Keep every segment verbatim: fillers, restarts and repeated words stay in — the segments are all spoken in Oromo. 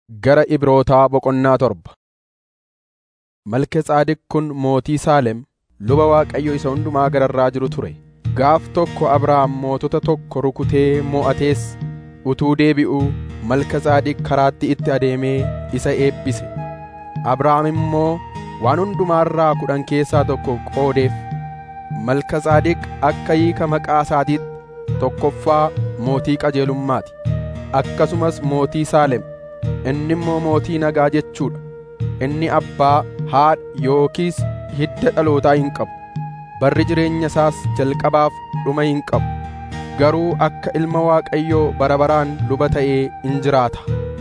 Gara Ibrootaa boqonnaa torba. Malkexaadeq kun mootii Saalem luba Waaqayyo isa hundumaa gararraa jiru ture. Gaaf tokko Abrahaam mootota tokko rukutee mo'atees utuu deebi'uu Malkexaadeq karaatti itti adeemee isa eebbise. Abrahaam immoo waan hundumaarraa kudhan keessaa tokko qoodeef. Malkexaadeq akka hiika maqaa isaatiitti tokkoffaa mootii qajeelummaati, akkasumas mootii Saalem. Inni immoo mootii nagaa jechuudha. Inni abbaa, haadha yookiis hidda dhalootaa hin qabu. Barri jireenya isaas jalqabaaf dhuma hin qabu. Garuu akka ilma Waaqayyoo bara baraan luba ta'ee in jiraata.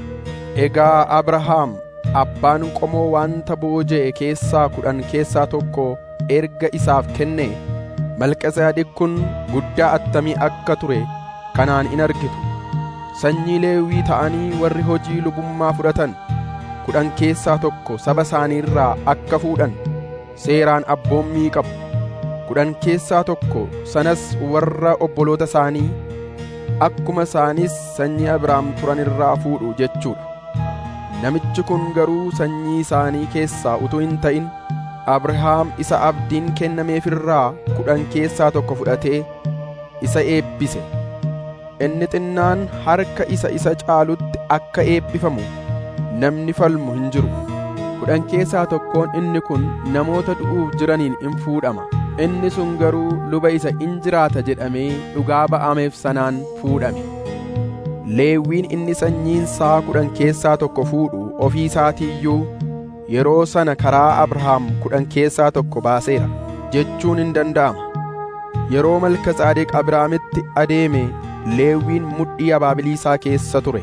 Egaa Abrahaam abbaan qomoo wanta booji'e keessaa kudhan keessaa tokko erga isaaf kenne, Malkexaadeq kun guddaa attamii akka ture kanaan in argitu. Sanyii Leewwii ta'anii warri hojii lubummaa fudhatan kudhan keessaa tokko saba isaaniirraa akka fuudhan seeraan abboommii qabu. Kudhan keessaa tokko sanas warra obboloota isaanii akkuma isaanis sanyii Abrahaam turan irraa fuudhu jechuudha. Namichi kun garuu sanyii isaanii keessaa utuu hin ta'in Abrahaam isa abdiin kennameefirraa kudhan keessaa tokko fudhatee isa eebbise. Inni xinnaan harka isa isa caalutti akka eebbifamu namni falmu hin jiru. Kudhan keessaa tokkoon inni kun namoota du'uuf jiraniin in fuudhama. Inni sun garuu luba isa in jiraata jedhamee dhugaa ba'ameef sanaan fuudhame. Leewwiin inni sanyiinsaa kudhan keessaa tokko fuudhu ofii isaatiiyyuu yeroo sana karaa Abrahaam kudhan keessaa tokko baaseera jechuun hin danda'ama. Yeroo Malkexaadeq Abrahaamitti adeeme Leewwiin mudhii abaabiliisaa keessa ture.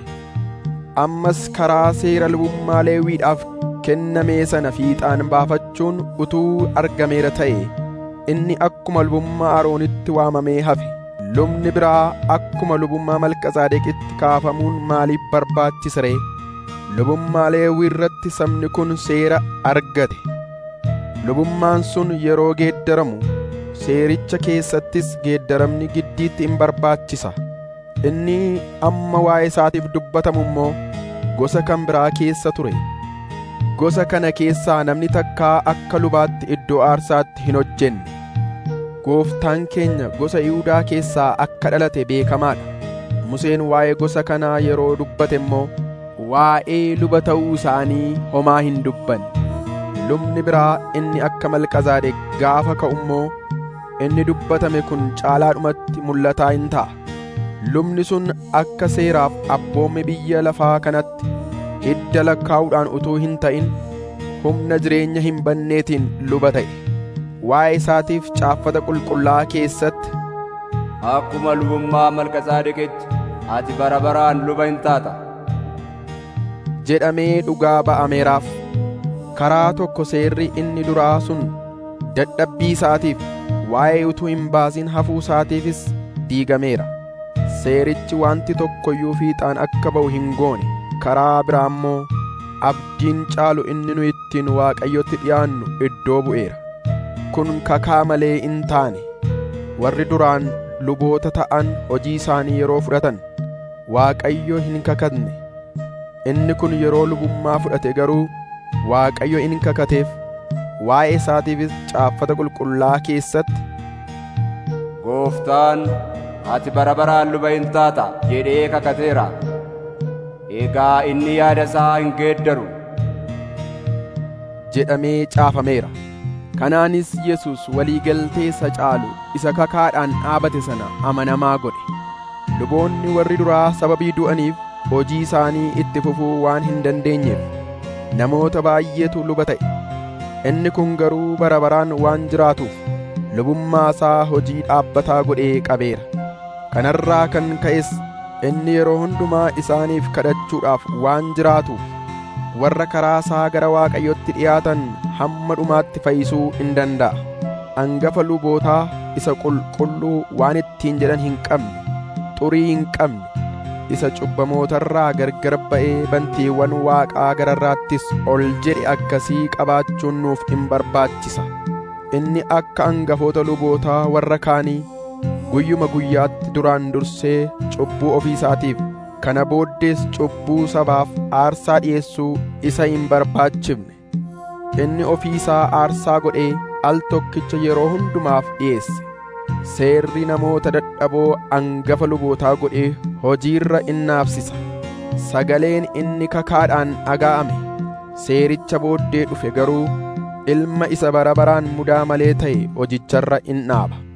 Ammas karaa seera lubummaa Leewwiidhaaf kennamee sana fiixaan baafachuun utuu argameera ta'e, inni akkuma lubummaa Aroonitti waamamee hafe. Lubni biraa akkuma lubummaa Malkexaadeqitti kaafamuun maaliif barbaachise ree? Lubummaa Leewwii irratti sabni kun seera argate. Lubummaan sun yeroo geeddaramu seericha keessattis geeddaramni giddiitti in barbaachisa. Inni amma waa'ee isaatiif dubbatamu immoo gosa kan biraa keessa ture. Gosa kana keessaa namni takkaa akka lubaatti iddoo aarsaatti hin hojjenne. Gooftaan keenya gosa Yihuudaa keessaa akka dhalate beekamaadha. Museen waa'ee gosa kanaa yeroo dubbate immoo waa'ee luba ta'uu isaanii homaa hin dubbanne. Lubni biraa inni akka Malkexaadeq gaafa ka'u immoo inni dubbatame kun caalaadhumatti mul'ataa hin ta'a. Lubni sun akka seeraaf abboome biyya lafaa kanatti hidda lakkaa'uudhaan utuu hin ta'in humna jireenya hin banneetiin luba ta'e. Waa'ee isaatiif caaffata qulqullaa'aa keessatti akkuma lubummaa Malkexaadeqitti ati bara baraan luba hin taata jedhamee dhugaa ba'ameeraaf. Karaa tokko seerri inni duraa sun dadhabbii isaatiif waa'ee utuu hin baasin hafuu isaatiifis diigameera. Seerichi wanti tokko iyyuu fiixaan akka ba'u hin goone. Karaa biraa immoo abdiin caalu inni nu ittiin Waaqayyotti dhi'aannu iddoo bu'eera. Kun kakaa malee in taane. Warri duraan luboota ta'an hojii isaanii yeroo fudhatan Waaqayyo hin kakatne. Inni kun yeroo lubummaa fudhate garuu Waaqayyo in kakateef. Waa'ee isaatiifis caaffata qulqullaa'aa keessatti Gooftaan ati bara baraan luba hin taata jedhee kakateera. Egaa inni yaada isaa hin geeddaru jedhamee caafameera. Kanaanis Yesuus walii galtee isa caalu isa kakaadhaan dhaabate sana amanamaa godhe. Luboonni warri duraa sababii du'aniif hojii isaanii itti fufuu waan hin dandeenyeef namoota baay'eetu luba ta'e. Inni kun garuu bara baraan waan jiraatuuf lubummaa isaa hojii dhaabbataa godhee qabeera. Kanarraa kan ka'es inni yeroo hundumaa isaaniif kadhachuudhaaf waan jiraatuuf warra karaa isaa gara Waaqayyotti dhi'aatan hamma dhumaatti fayyisuu in danda'a. Hangafa lubootaa isa qulqulluu waan ittiin jedhan hin qabne, xurii hin qabne, isa cubbamootarraa gargar ba'ee bantiiwwan Waaqaa gararraattis ol jedhe akkasii qabaachuun nuuf in barbaachisa. Inni akka hangafoota lubootaa warra kaanii guyyuma guyyaatti duraan dursee cubbuu ofii isaatiif Kana booddees cubbuu sabaaf aarsaa dhi'eessuu isa hin barbaachifne. Inni ofii isaa aarsaa godhee al tokkicha yeroo hundumaaf dhi'eesse. Seerri namoota dadhaboo angafa lubootaa godhee hojiirra innaafsisa. Sagaleen inni kakaadhaan dhaga'ame seericha booddee dhufe garuu ilma isa bara baraan mudaa malee ta'e hojicharra in dhaaba.